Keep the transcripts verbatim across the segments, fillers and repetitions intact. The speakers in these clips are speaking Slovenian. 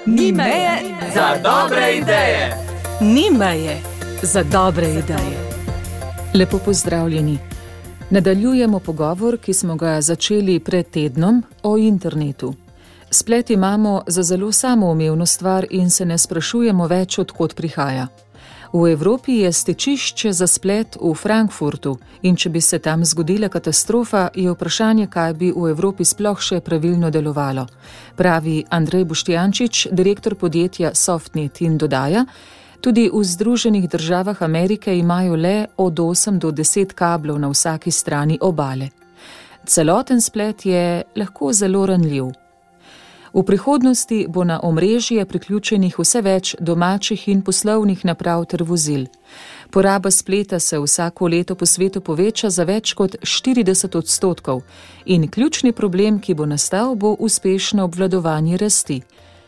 Ni meje za dobre ideje. Ni meje za dobre ideje. Lepo pozdravljeni. Nadaljujemo pogovor, ki smo ga začeli pred tednom o internetu. Splet imamo za zelo samoumevno stvar in se ne sprašujemo več, od kod prihaja. V Evropi je stečišče za splet v Frankfurtu in če bi se tam zgodila katastrofa, je vprašanje, kaj bi v Evropi sploh še pravilno delovalo. Pravi Andrej Boštjančič, direktor podjetja Softnet, in dodaja: tudi v Združenih državah Amerike imajo le od osem do deset kablov na vsaki strani obale. Celoten splet je lahko zelo ranljiv. V prihodnosti bo na omrežje priključenih vse več domačih in poslovnih naprav ter vozil. Poraba spleta se vsako leto po svetu poveča za več kot štirideset odstotkov in ključni problem, ki bo nastal, bo uspešno obvladovanje rasti.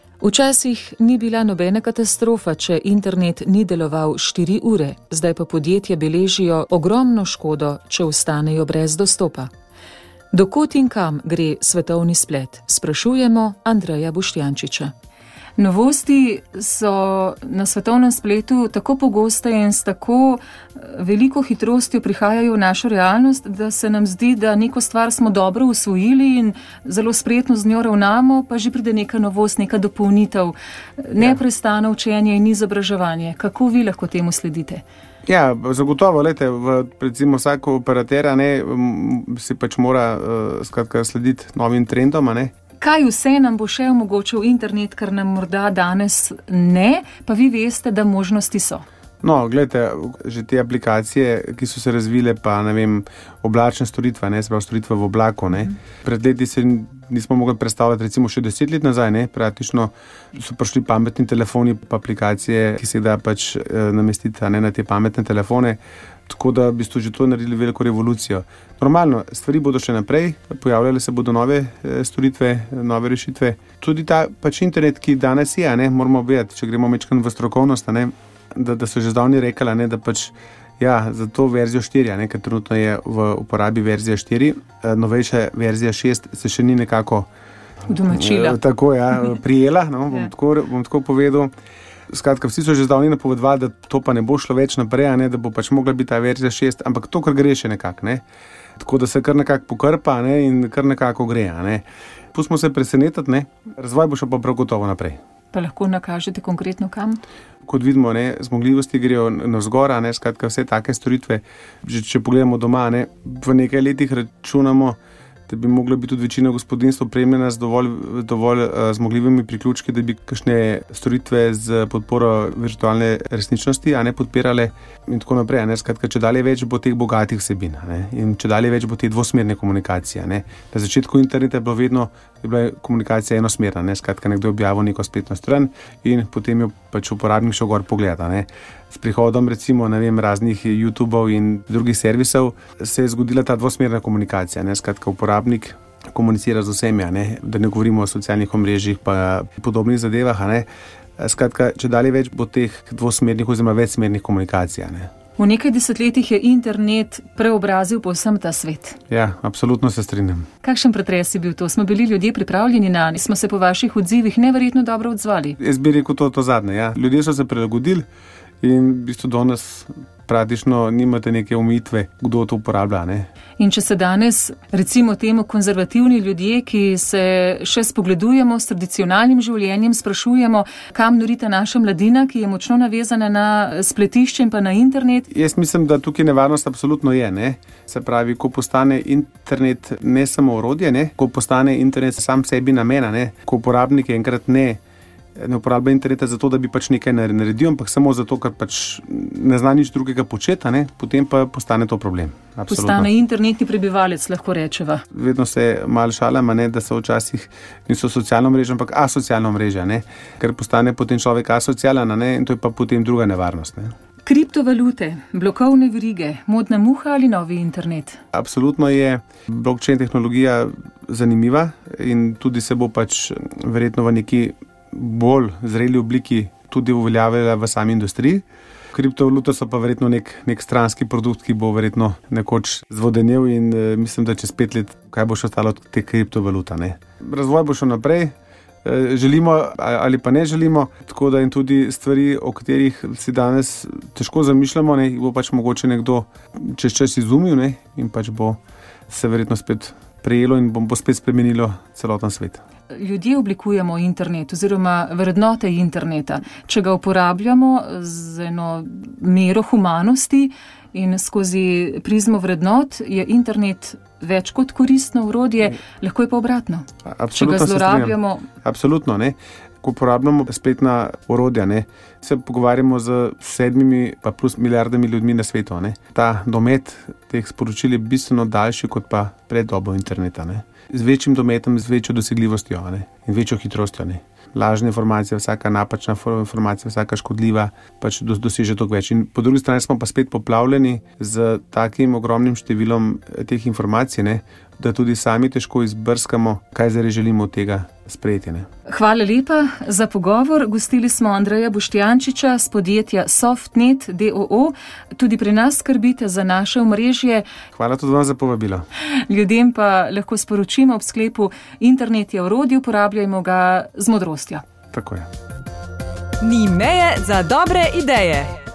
Včasih ni bila nobena katastrofa, če internet ni deloval štiri ure, zdaj pa podjetja beležijo ogromno škodo, če ostanejo brez dostopa. Do kod in kam gre svetovni splet? Sprašujemo Andreja Boštjančiča. Novosti so na svetovnem spletu tako pogoste in s tako veliko hitrostjo prihajajo v našo realnost, da se nam zdi, da neko stvar smo dobro usvojili in zelo spretno z njo ravnamo, pa že pride neka novost, neka dopolnitev, neprestano učenje in izobraževanje. Kako vi lahko temu sledite? Ja, zagotovo, lejte, v, recimo vsak operater, ne, si pač mora uh, skratka slediti novim trendom, ne. Kaj vse nam bo še omogočil internet, kar nam morda danes ne, pa vi veste, da možnosti so? No, gledajte, že te aplikacije, ki so se razvile, pa ne vem, oblačne storitve, ne, se pravi storitve v oblaku, ne. Pred leti se nismo mogli predstavljati, recimo še deset let nazaj, ne, praktično so prišli pametni telefoni, pa aplikacije, ki se da pač eh, namestiti, ne, na te pametne telefone, tako da v bistvu že to naredili veliko revolucijo. Normalno, stvari bodo še naprej, pojavljale se bodo nove eh, storitve, nove rešitve. Tudi ta pač internet, ki danes je, ne, moramo vedeti, če gremo mečkan v strokovnost, ne, da, da so že zdavni rekla, ne, da pač ja, za to verzijo štiri, ne, ker trenutno je v uporabi verzija štiri, novejša verzija šest se še ni nekako udomačila. Tako, ja, prijela, no, bom, tako, bom tako povedal. Skratka, vsi so že zdavni napovedovali, da to pa ne bo šlo več naprej, ne, da bo pač mogla biti ta verzija šest, ampak to kar gre še nekako, ne. Tako da se kar nekako pokrpa, ne, in kar nekako gre, ne. Pustimo se presenetiti, ne, razvoj bo šel pa prav gotovo naprej. Pa lahko nakažete konkretno kam? Kot vidimo, ne, zmogljivosti grejo navzgor, ne, skratka vse take storitve, že če pogledamo doma, ne, v nekaj letih računamo, da bi mogla biti tudi večina gospodinstv opremljena z dovolj, dovolj uh, zmogljivimi priključki, da bi kakšne storitve z podporo virtualne resničnosti, a ne podpirale in tako naprej, ne, skratka, če dalje več bo teh bogatih vsebin, ne, in če dalje več bo te dvosmerne komunikacije, ne. Na začetku interneta je bilo vedno, je bila komunikacija enosmerna, ne, skratka, nekdo je objavil neko spletno stran in potem jo pač uporabnik šel gor pogleda, ne. S prihodom recimo, ne vem, raznih YouTubeov in drugih servisov se je zgodila ta dvosmerna komunikacija, ne, skratka, uporabnik komunicira z vsemi, ne, da ne govorimo o socialnih omrežjih pa podobnih zadevah, ne. Skratka, če dalje več bo teh dvosmernih oziroma večsmernih komunikacij, ne. V nekaj desetletjih je internet preobrazil povsem ta svet. Ja, absolutno se strinjam. Kakšen pretres je bil to? Smo bili ljudje pripravljeni na njega? Smo se po vaših odzivih neverjetno dobro odzvali? Jaz bi rekel to, to zadnje, ja. Ljudje so se prilagodili in v bistvu danes praktično nimate neke omejitve, kdo to uporablja, ne. In če se danes, recimo temu konzervativni ljudje, ki se še spogledujemo s tradicionalnim življenjem, sprašujemo, kam norita naša mladina, ki je močno navezana na spletišče in pa na internet? Jaz mislim, da tukaj nevarnost absolutno je, ne. Se pravi, ko postane internet ne samo orodje, ne, ko postane internet sam sebi namena, ne, ko uporabnik enkrat ne ne uporablja interneta zato, da bi pač nekaj naredil, ampak samo zato, ker pač ne zna nič drugega početi, ne, potem pa postane to problem. Absolutno. Postane internetni prebivalec, lahko rečeva. Vedno se malo šalim, ne, da so včasih niso socialno mrežje, ampak asocialno mrežje, ne, ker postane potem človek asocialen, ne, in to je pa potem druga nevarnost, ne. Kriptovalute, blokovne verige, modna muha ali novi internet? Absolutno je blockchain tehnologija zanimiva in tudi se bo pač verjetno v neki bolj zreli obliki tudi uveljavila v sami industriji. Kriptovalute so pa verjetno nek, nek stranski produkt, ki bo verjetno nekoč zvodenel in e, mislim, da čez pet let kaj bo še ostalo od te kriptovaluta, ne. Razvoj bo šel naprej, želimo ali pa ne želimo. Tako da in tudi stvari, o katerih si danes težko zamišljamo, ne, bo pač mogoče nekdo čez čas izumil, ne, in pač bo se verjetno spet prejelo in bo spet spremenilo celoten svet. Ljudje oblikujemo internet oziroma vrednote interneta. Če ga uporabljamo z eno mero humanosti in skozi prizmo vrednot, je internet več kot koristno orodje, lahko je pa obratno. Absolutno Če ga zlorabljamo. Absolutno, ne. Ko uporabljamo spletna orodja, ne, se pogovarjamo z sedmimi pa plus milijardami ljudmi na svetu. Ne. Ta domet teh sporočil je bistveno daljši kot pa pred dobo interneta. Ne. Z večjim dometom, z večjo dosegljivostjo, ne, in večjo hitrostjo. Ne. Lažne informacije, vsaka napačna informacija, vsaka škodljiva, pač doseže toliko več. In po drugi strani smo pa spet poplavljeni z takim ogromnim številom teh informacij, ne, da tudi sami težko izbrskamo, kaj zdaj želimo od tega sprejeti. Ne. Hvala lepa za pogovor. Gostili smo Andreja Boštjančiča z podjetja Softnet d o o. Tudi pri nas skrbite za naše omrežje. Hvala tudi vam za povabilo. Ljudem pa lahko sporočimo ob sklepu: internet je orodje, uporabljajmo ga z modrostjo. Tako je. Ni meje za dobre ideje.